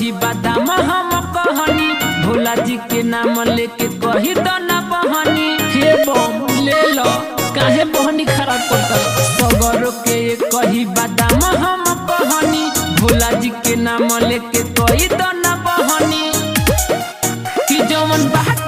कही बादाम हम कहनी भोला जी के नाम लेके कही तो ना बहनी हे बम ले लो काहे बहनी खराब करता सगर के कही बादाम हम कहनी भोला जी के नाम लेके कही तो ना बहनी कि जवन बात